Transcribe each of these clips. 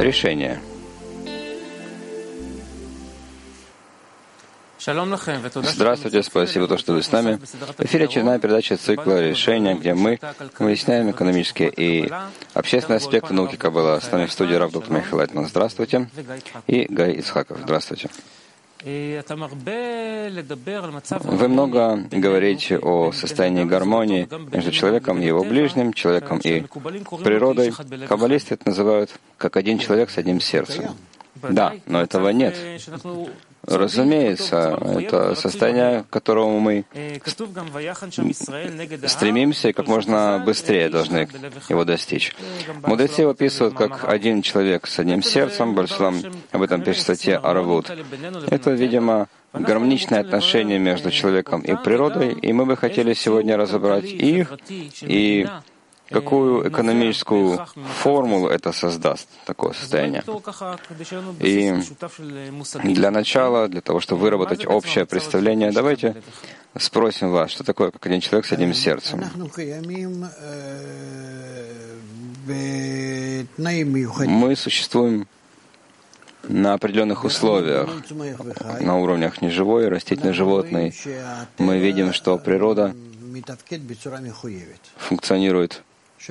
решение. Здравствуйте, спасибо, что вы с нами. В эфире очередная передача цикла «Решения», где мы выясняем экономические и общественные аспекты науки Каббала. С нами в студии Рав доктор Михаил Лайтман. Здравствуйте. И Гай Ицхаков. Здравствуйте. Вы много говорите о состоянии гармонии между человеком и его ближним, человеком и природой. Каббалисты это называют как один человек с одним сердцем. Да, но этого нет. Разумеется, это состояние, к которому мы стремимся и как можно быстрее должны его достичь. Мудрецы его описывают как один человек с одним сердцем. Бальшалам об этом пишет в статье Аравут. Это, видимо, гармоничное отношение между человеком и природой, и мы бы хотели сегодня разобрать их и какую экономическую формулу это создаст, такое состояние. И для начала, для того, чтобы выработать общее представление, давайте спросим вас, что такое как один человек с одним сердцем. Мы существуем на определенных условиях, на уровнях неживой, растительной, животной. Мы видим, что природа функционирует,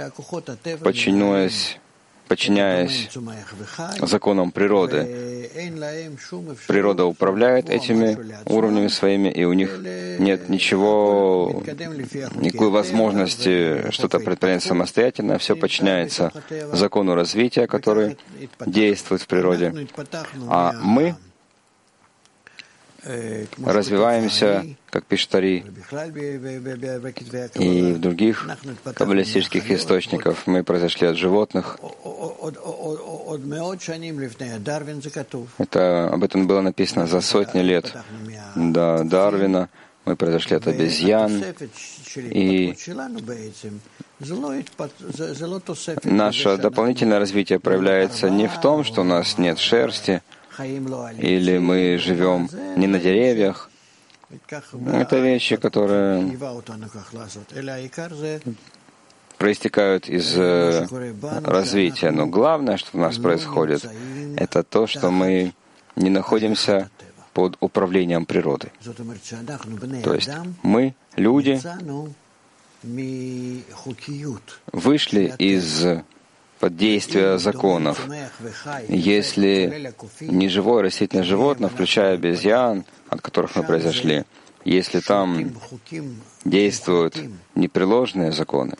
подчиняясь законам природы. Природа управляет этими уровнями своими, и у них нет никакой возможности что-то предпринять самостоятельно. Все подчиняется закону развития, который действует в природе. А мы развиваемся, как пишет Ари, и в других каббалистических источниках. Мы произошли от животных. Об этом было написано за сотни лет до Дарвина. Мы произошли от обезьян. И наше дополнительное развитие проявляется не в том, что у нас нет шерсти, или мы живем не на деревьях. Это вещи, которые проистекают из развития. Но главное, что у нас происходит, это то, что мы не находимся под управлением природы. То есть мы, люди, вышли под действие законов. Если неживое растительное животное, включая обезьян, от которых мы произошли, если там действуют непреложные законы,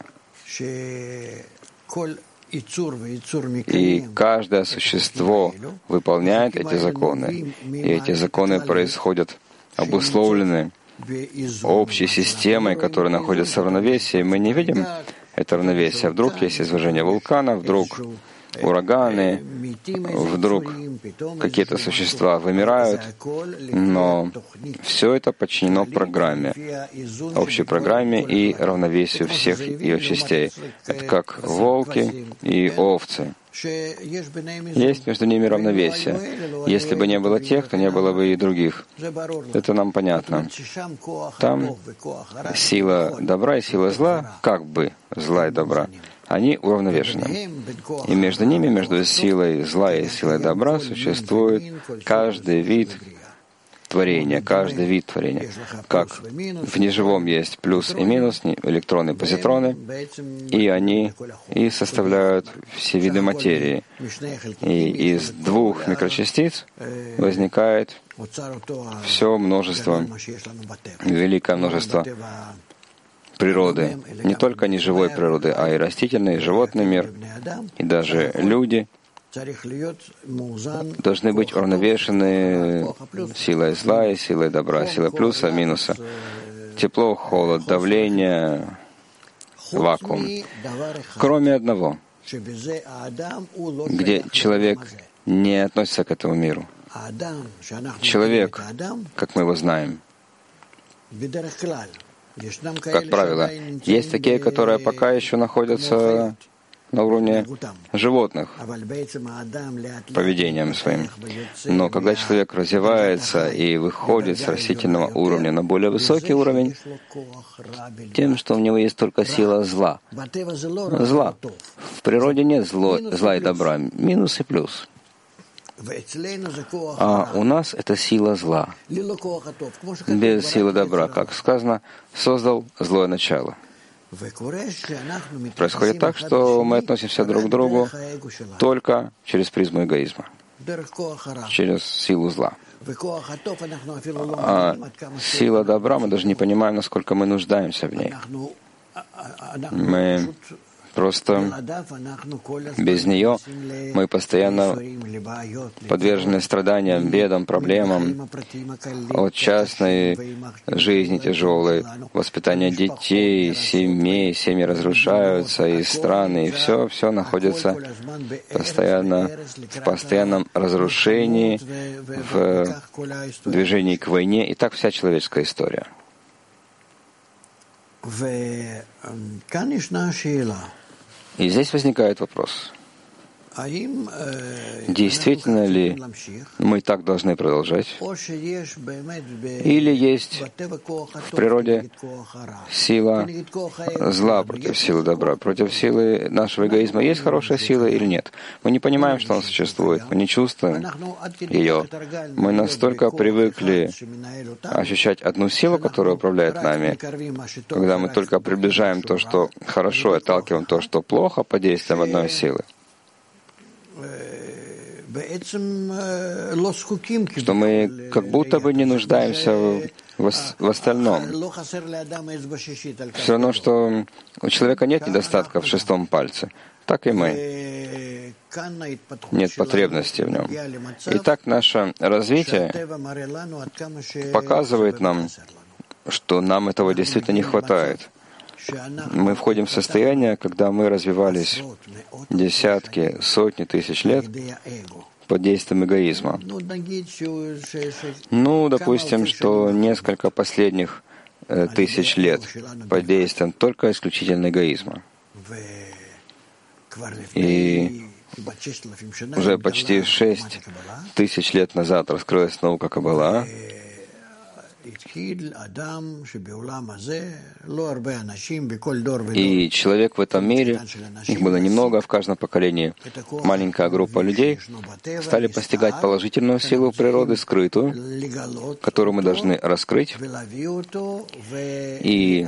и каждое существо выполняет эти законы, и эти законы происходят обусловлены общей системой, которая находится в равновесии, мы не видим это равновесие. Вдруг есть извержение вулкана, вдруг ураганы, вдруг какие-то существа вымирают, но все это подчинено программе, общей программе и равновесию всех ее частей. Это как волки и овцы. Есть между ними равновесие. Если бы не было тех, то не было бы и других. Это нам понятно. Там сила добра и сила зла, как бы зла и добра, они уравновешены. И между ними, между силой зла и силой добра, существует каждый вид творения. Как в неживом есть плюс и минус, электроны и позитроны, и они и составляют все виды материи. И из двух микрочастиц возникает все множество, великое множество природы, не только неживой природы, а и растительный, и животный мир, и даже люди должны быть уравновешены силой зла и силой добра, силой плюса и минуса, тепло, холод, давление, вакуум. Кроме одного, где человек не относится к этому миру. Человек, как мы его знаем, как правило, есть такие, которые пока еще находятся на уровне животных, поведением своим. Но когда человек развивается и выходит с растительного уровня на более высокий уровень, тем, что у него есть только сила зла. Зла. В природе нет зла и добра, минус и плюс. А у нас это сила зла. Без силы добра, как сказано, создал злое начало. Происходит так, что мы относимся друг к другу только через призму эгоизма, через силу зла. А сила добра, мы даже не понимаем, насколько мы нуждаемся в ней. Мы просто без нее мы постоянно подвержены страданиям, бедам, проблемам от частной жизни тяжелой, воспитания детей, семьи разрушаются, и страны, и все находится постоянно в постоянном разрушении, в движении к войне, и так вся человеческая история. И здесь возникает вопрос. Действительно ли мы так должны продолжать? Или есть в природе сила зла против силы добра? Против силы нашего эгоизма есть хорошая сила или нет? Мы не понимаем, что она существует, мы не чувствуем ее. Мы настолько привыкли ощущать одну силу, которая управляет нами, когда мы только приближаем то, что хорошо, и отталкиваем то, что плохо, под действием одной силы. Что мы как будто бы не нуждаемся в остальном. Все равно, что у человека нет недостатка в шестом пальце, так и мы. Нет потребности в нем. И так наше развитие показывает нам, что нам этого действительно не хватает. Мы входим в состояние, когда мы развивались десятки, сотни тысяч лет под действием эгоизма. Допустим, что несколько последних тысяч лет под действием только исключительно эгоизма. И уже почти 6 тысяч лет назад раскрылась наука Каббала, и человек в этом мире, их было немного, в каждом поколении маленькая группа людей, стали постигать положительную силу природы, скрытую, которую мы должны раскрыть, и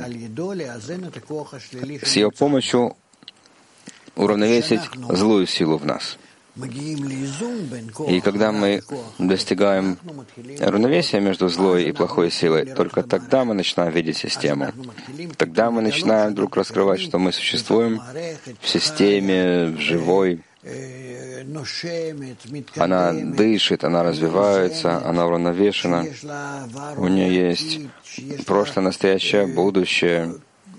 с ее помощью уравновесить злую силу в нас. И когда мы достигаем равновесия между злой и плохой силой, только тогда мы начинаем видеть систему. Тогда мы начинаем вдруг раскрывать, что мы существуем в системе, в живой. Она дышит, она развивается, она уравновешена. У нее есть прошлое, настоящее, будущее.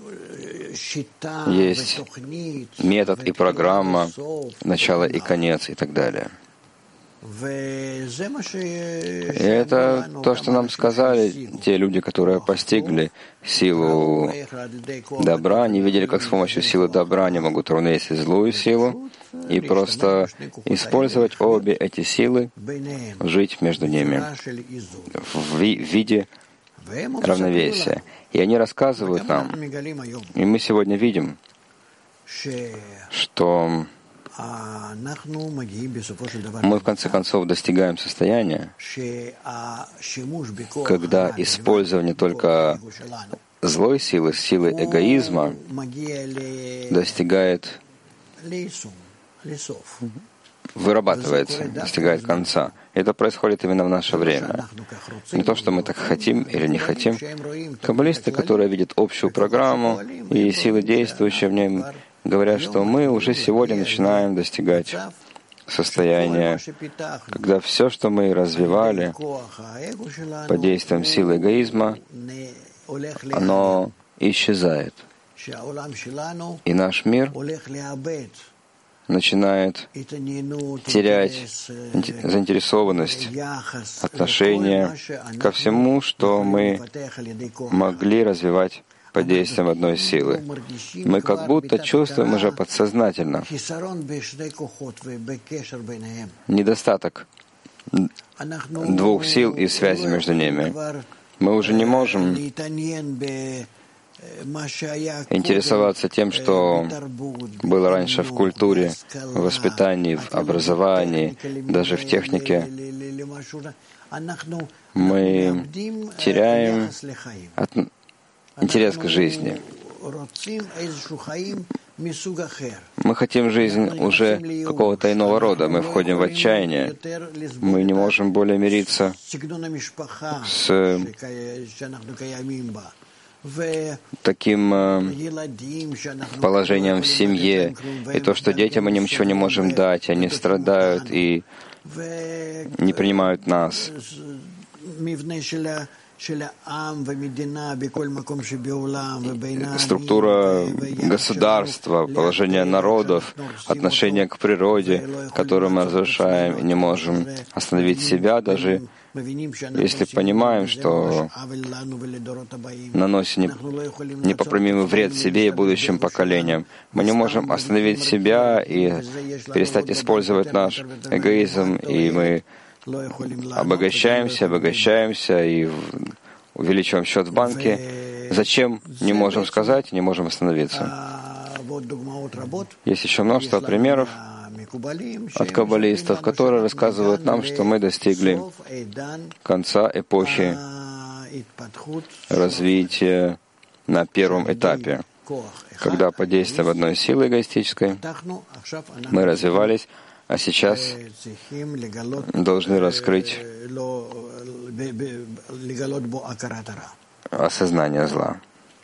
Есть метод и программа, начало и конец и так далее. И это то, что нам сказали те люди, которые постигли силу добра, они видели, как с помощью силы добра они могут уравновесить злую силу и просто использовать обе эти силы, жить между ними в виде равновесия. И они рассказывают нам, и мы сегодня видим, что мы в конце концов достигаем состояния, когда использование только злой силы, силы эгоизма, достигает, вырабатывается, достигает конца. Это происходит именно в наше время. Не то, что мы так хотим или не хотим. Каббалисты, которые видят общую программу и силы, действующие в ней, говорят, что мы уже сегодня начинаем достигать состояния, когда все, что мы развивали под действием силы эгоизма, оно исчезает. И наш мир начинает терять заинтересованность, отношение ко всему, что мы могли развивать под действием одной силы. Мы как будто чувствуем уже подсознательно недостаток двух сил и связи между ними. Мы уже не можем интересоваться тем, что было раньше в культуре, в воспитании, в образовании, даже в технике. Мы теряем интерес к жизни. Мы хотим жизнь уже какого-то иного рода. Мы входим в отчаяние. Мы не можем более мириться с таким положением в семье. И то, что детям мы ничего не можем дать, они страдают и не принимают нас. Структура государства, положение народов, отношение к природе, которое мы разрушаем и не можем остановить себя, даже если понимаем, что наносим непоправимый вред себе и будущим поколениям. Мы не можем остановить себя и перестать использовать наш эгоизм, и мы обогащаемся и увеличиваем счет в банке. Зачем? Не можем сказать, не можем остановиться. Есть еще множество примеров от каббалистов, которые рассказывают нам, что мы достигли конца эпохи развития на первом этапе, когда под действием одной силы эгоистической мы развивались, а сейчас должны раскрыть осознание зла.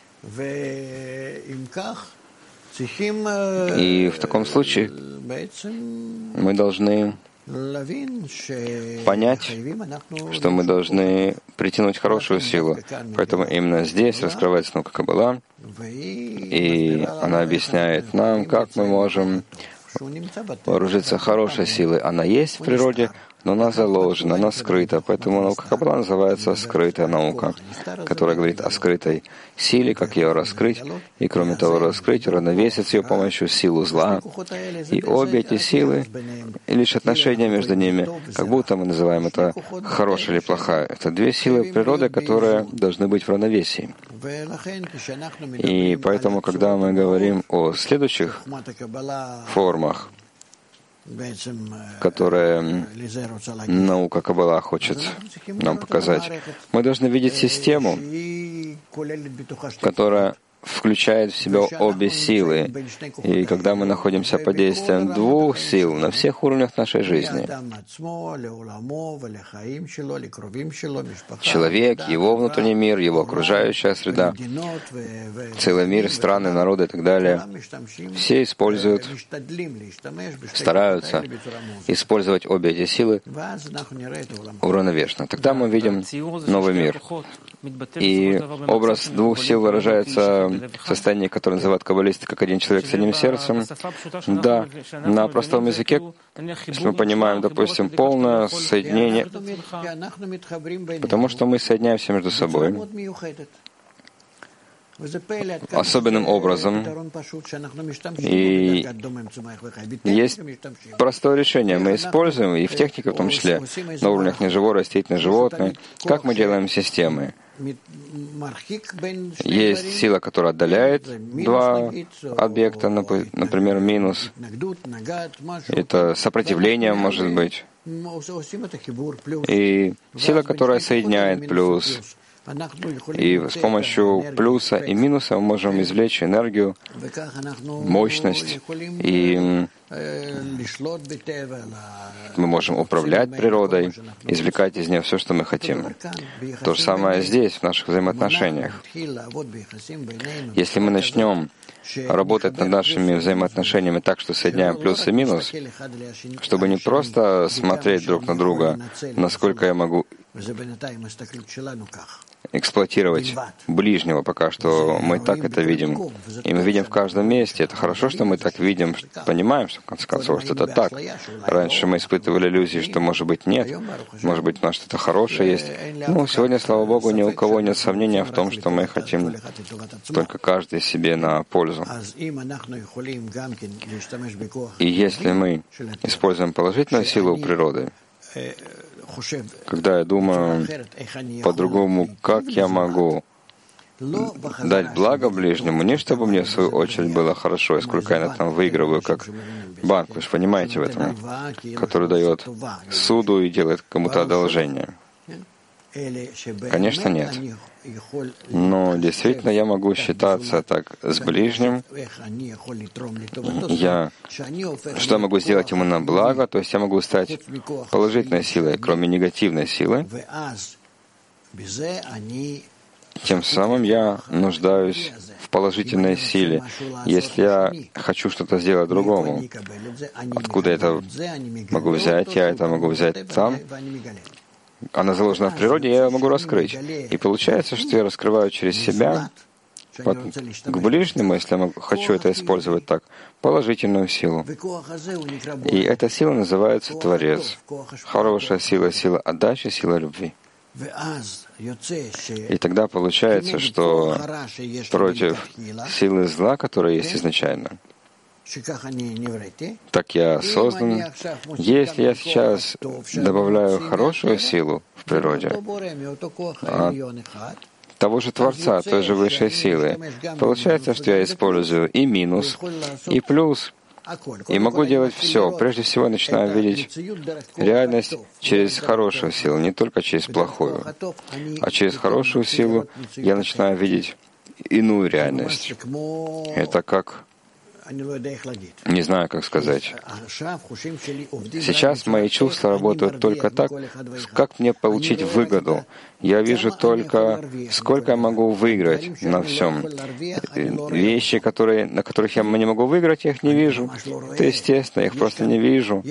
И в таком случае мы должны понять, что мы должны притянуть хорошую силу. Поэтому именно здесь раскрывается наука Каббала, и она объясняет нам, как мы можем вооружиться хорошей силой. Она есть в природе, но она заложена, она скрыта. Поэтому наука Каббала называется скрытая наука, которая говорит о скрытой силе, как ее раскрыть, и кроме того раскрыть, уравновесить с ее помощью силу зла. И обе эти силы, и лишь отношения между ними, как будто мы называем это хорошая или плохая. Это две силы природы, которые должны быть в равновесии. И поэтому, когда мы говорим о следующих формах, которые наука Каббала хочет нам показать, мы должны видеть систему, которая включает в себя обе силы. И когда мы находимся под действием двух сил на всех уровнях нашей жизни, человек, его внутренний мир, его окружающая среда, целый мир, страны, народы и так далее, все используют, стараются использовать обе эти силы уравновешенно. Тогда мы видим новый мир. И образ двух сил выражается в состоянии, которое называют каббалисты как один человек с одним сердцем. Да, на простом языке, если мы понимаем, допустим, полное соединение, потому что мы соединяемся между собой особенным образом. И есть простое решение. Мы используем, и в технике в том числе, на уровнях неживого, растительного, животных, как мы делаем системы. Есть сила, которая отдаляет два объекта, например, минус. Это сопротивление, может быть. И сила, которая соединяет плюс. И с помощью плюса и минуса мы можем извлечь энергию, мощность, и мы можем управлять природой, извлекать из нее все, что мы хотим. То же самое здесь, в наших взаимоотношениях. Если мы начнем работать над нашими взаимоотношениями так, что соединяем плюс и минус, чтобы не просто смотреть друг на друга, насколько я могу эксплуатировать ближнего, пока что мы так это видим. И мы видим в каждом месте. Это хорошо, что мы так видим, понимаем, что в конце концов, что это так. Раньше мы испытывали иллюзии, что, может быть, нет, может быть, у нас что-то хорошее есть. Ну, сегодня, слава Богу, ни у кого нет сомнения в том, что мы хотим только каждый себе на пользу. И если мы используем положительную силу природы, когда я думаю по-другому, как я могу дать благо ближнему, не чтобы мне в свою очередь было хорошо, и сколько я на этом выигрываю, как банк, вы же понимаете в этом, который дает суду и делает кому-то одолжение. Конечно, нет. Но действительно я могу считаться так с ближним. Что я могу сделать ему на благо, то есть я могу стать положительной силой, кроме негативной силы. Тем самым я нуждаюсь в положительной силе. Если я хочу что-то сделать другому, откуда я это могу взять? Я это могу взять там. Она заложена в природе, я ее могу раскрыть. И получается, что я раскрываю через себя к ближнему, если я хочу это использовать так, положительную силу. И эта сила называется Творец. Хорошая сила, сила отдачи, сила любви. И тогда получается, что против силы зла, которая есть изначально, так я создан. Если я сейчас добавляю хорошую силу в природе, того же Творца, той же высшей силы, получается, что я использую и минус, и плюс, и могу делать все. Прежде всего, начинаю видеть реальность через хорошую силу, не только через плохую. А через хорошую силу я начинаю видеть иную реальность. Это как... Не знаю, как сказать. Сейчас мои чувства работают только так, как мне получить выгоду. Я вижу только, сколько я могу выиграть на всем. Вещи, на которых я не могу выиграть, я их не вижу. Это естественно, я их просто не вижу.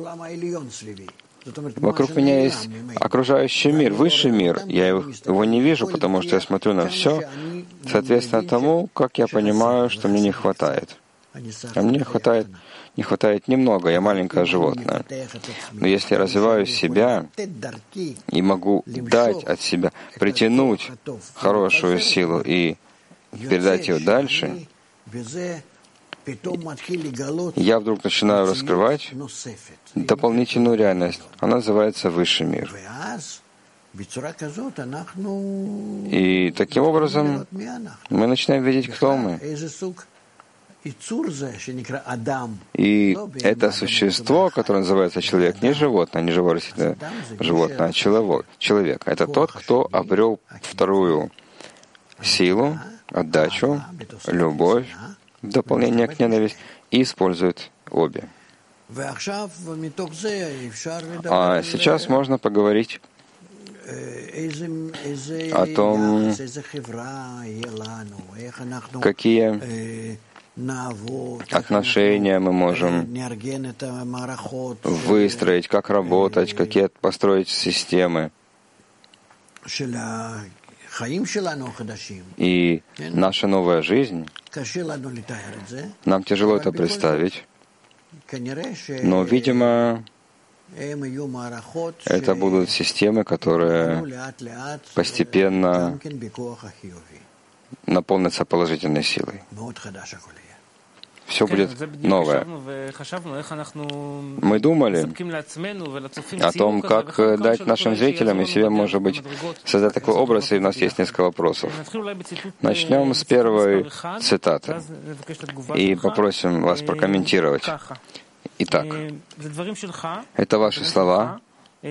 Вокруг меня есть окружающий мир, высший мир. Я его не вижу, потому что я смотрю на все, соответственно тому, как я понимаю, что мне не хватает. А мне не хватает немного, я маленькое животное. Но если я развиваю себя и могу дать от себя, притянуть хорошую силу и передать ее дальше, я вдруг начинаю раскрывать дополнительную реальность. Она называется высший мир. И таким образом мы начинаем видеть, кто мы. И это существо, которое называется человек, не животное, не живое растительное животное, а человек. Это тот, кто обрел вторую силу, отдачу, любовь, в дополнение к ненависти, и использует обе. А сейчас можно поговорить о том, какие отношения мы можем выстроить, как работать, какие построить системы. И наша новая жизнь, нам тяжело это представить, но, видимо, это будут системы, которые постепенно наполнятся положительной силой. Все будет новое. Мы думали о том, как дать нашим зрителям и себе, может быть, создать такой образ, и у нас есть несколько вопросов. Начнем с первой цитаты и попросим вас прокомментировать. Итак, это ваши слова.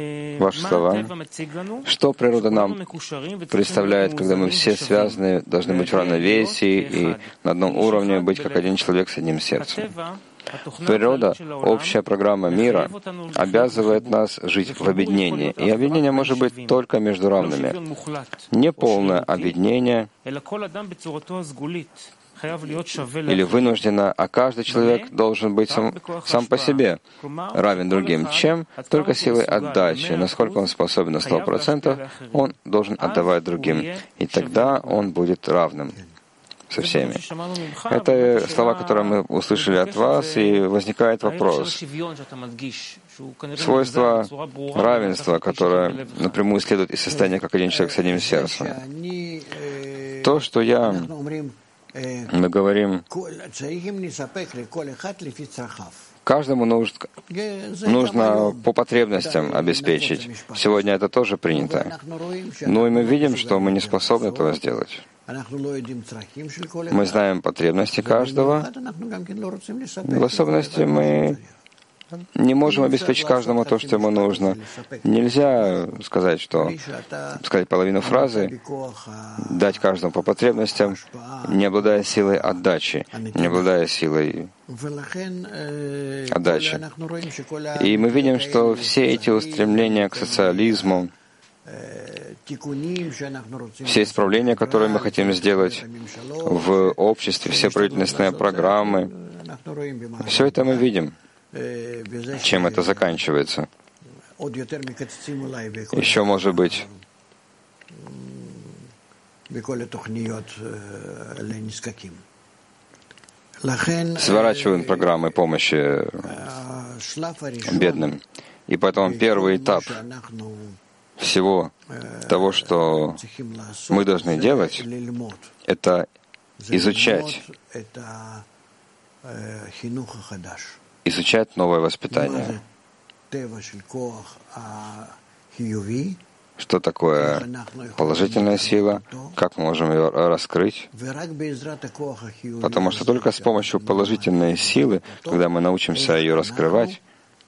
Что природа нам представляет, когда мы все связаны, должны быть в равновесии и на одном уровне быть как один человек с одним сердцем. Природа, общая программа мира, обязывает нас жить в объединении. И объединение может быть только между равными. Не полное объединение, или вынужденно, а каждый человек должен быть сам по себе равен другим. Чем? Только силой отдачи. Насколько он способен на 100%, он должен отдавать другим. И тогда он будет равным со всеми. Это слова, которые мы услышали от вас, и возникает вопрос. Свойство равенства, которое напрямую следует из состояния как один человек с одним сердцем. То, что мы говорим, каждому нужно по потребностям обеспечить. Сегодня это тоже принято. Но и мы видим, что мы не способны этого сделать. Мы знаем потребности каждого. В особенности мы не можем обеспечить каждому то, что ему нужно. Нельзя сказать половину фразы, дать каждому по потребностям, не обладая силой отдачи, не обладая силой отдачи. И мы видим, что все эти устремления к социализму, все исправления, которые мы хотим сделать в обществе, все правительственные программы, все это мы видим. Чем это заканчивается? Еще, может быть, сворачиваем программы помощи бедным. И потом первый этап всего того, что мы должны делать, это изучать новое воспитание. Что такое положительная сила, как мы можем ее раскрыть. Потому что только с помощью положительной силы, когда мы научимся ее раскрывать,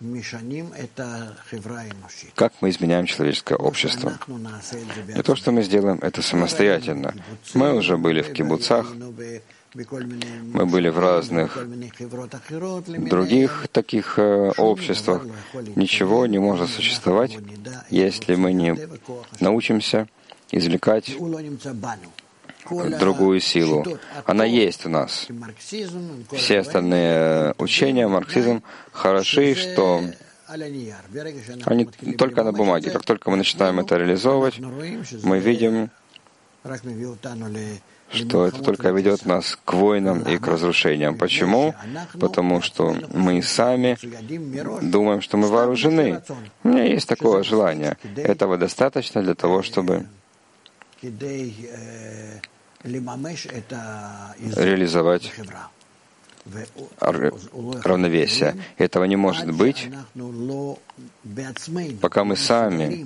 как мы изменяем человеческое общество. И то, что мы сделаем, это самостоятельно. Мы уже были в кибуцах, мы были в разных других таких обществах. Ничего не может существовать, если мы не научимся извлекать другую силу. Она есть у нас. Все остальные учения, марксизм, хороши, что они только на бумаге. Как только мы начинаем это реализовывать, мы видим, что это только ведет нас к войнам и к разрушениям. Почему? Потому что мы сами думаем, что мы вооружены. У меня есть такое желание. Этого достаточно для того, чтобы реализовать равновесие. Этого не может быть, пока мы сами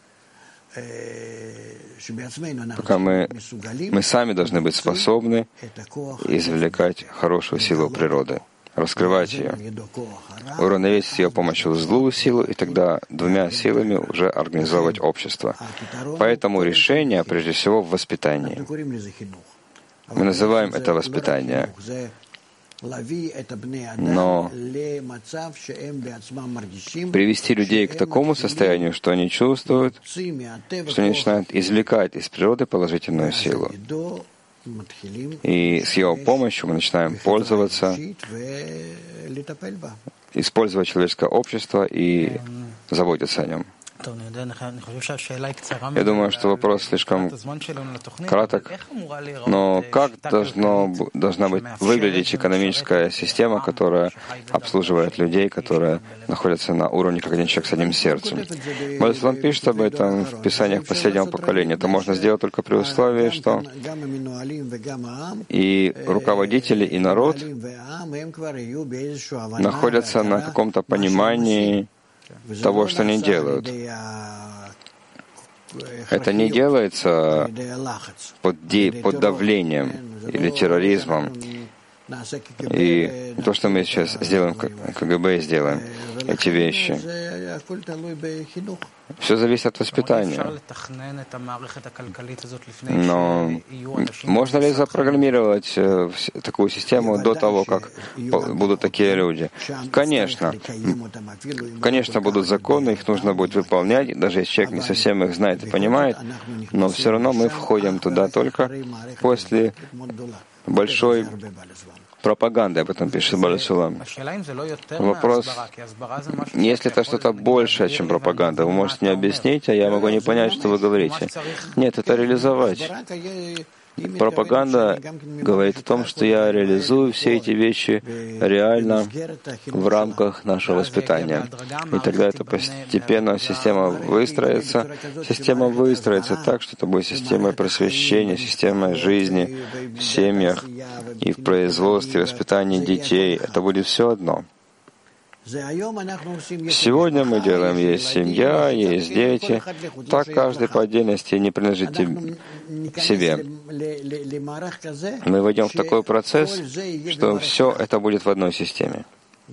должны быть способны извлекать хорошую силу природы, раскрывать ее, уравновесить ее помощью злую силу, и тогда двумя силами уже организовывать общество. Поэтому решение, прежде всего, в воспитании. Мы называем это воспитание. Но привести людей к такому состоянию, что они чувствуют, что они начинают извлекать из природы положительную силу. И с его помощью мы начинаем пользоваться, использовать человеческое общество и заботиться о нем. Я думаю, что вопрос слишком краток, но как должна выглядеть экономическая система, которая обслуживает людей, которые находятся на уровне как один человек с одним сердцем? Мальцлан пишет об этом в писаниях последнего поколения. Это можно сделать только при условии, что и руководители, и народ находятся на каком-то понимании того, что они делают. Это не делается под давлением или терроризмом. И то, что мы сейчас сделаем, КГБ сделаем, эти вещи, все зависит от воспитания. Но можно ли запрограммировать такую систему до того, как будут такие люди? Конечно. Конечно, будут законы, их нужно будет выполнять, даже если человек не совсем их знает и понимает, но все равно мы входим туда только после большой пропагандой, об этом пишет Бааль Сулам. Вопрос, если это что-то большее, чем пропаганда, вы можете мне объяснить, а я могу не понять, что вы говорите. Нет, это реализовать. Пропаганда говорит о том, что я реализую все эти вещи реально в рамках нашего воспитания. И тогда это постепенно система выстроится так, что это будет системой просвещения, системой жизни в семьях и в производстве, воспитании детей. Это будет все одно. Сегодня мы делаем, есть семья, есть дети. Так каждый по отдельности не принадлежит себе. Мы войдем в такой процесс, что все это будет в одной системе.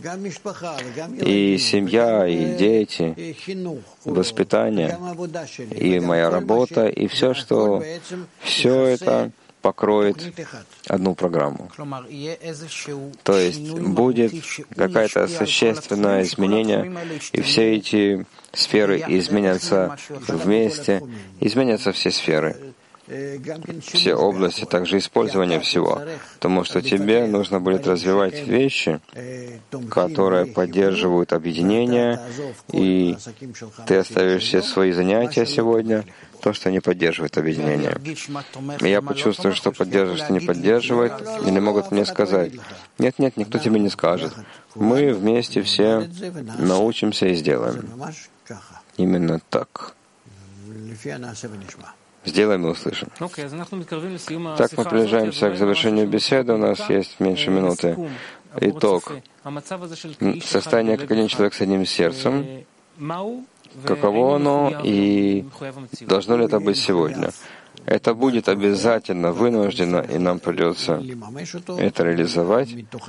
И семья, и дети, воспитание, и моя работа, и все это покроет одну программу. То есть будет какое-то существенное изменение, и все эти сферы изменятся вместе, изменятся все сферы, все области, также использование всего. Потому что тебе нужно будет развивать вещи, которые поддерживают объединение, и ты оставишь все свои занятия сегодня, то, что не поддерживает объединение. И я почувствую, что поддерживает, что не поддерживает, или могут мне сказать: нет, никто тебе не скажет. Мы вместе все научимся и сделаем. Именно так. Сделаем и услышим. Так, мы приближаемся к завершению беседы. У нас есть меньше минуты. Итог. Состояние, как один человек с одним сердцем. Каково оно и должно ли это быть сегодня? Это будет обязательно, вынужденно, и нам придется это реализовать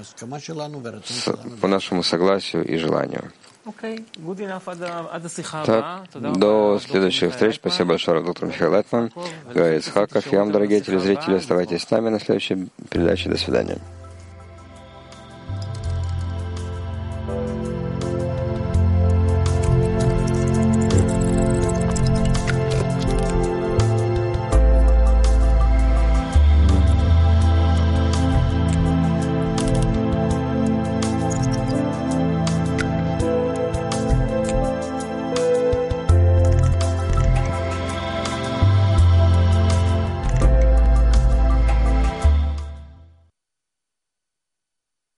по нашему согласию и желанию. Так, до следующих встреч. Спасибо большое, доктор Михаил Лайтман, Гай Ицхаков. И вам, дорогие телезрители, оставайтесь с нами на следующей передаче. До свидания.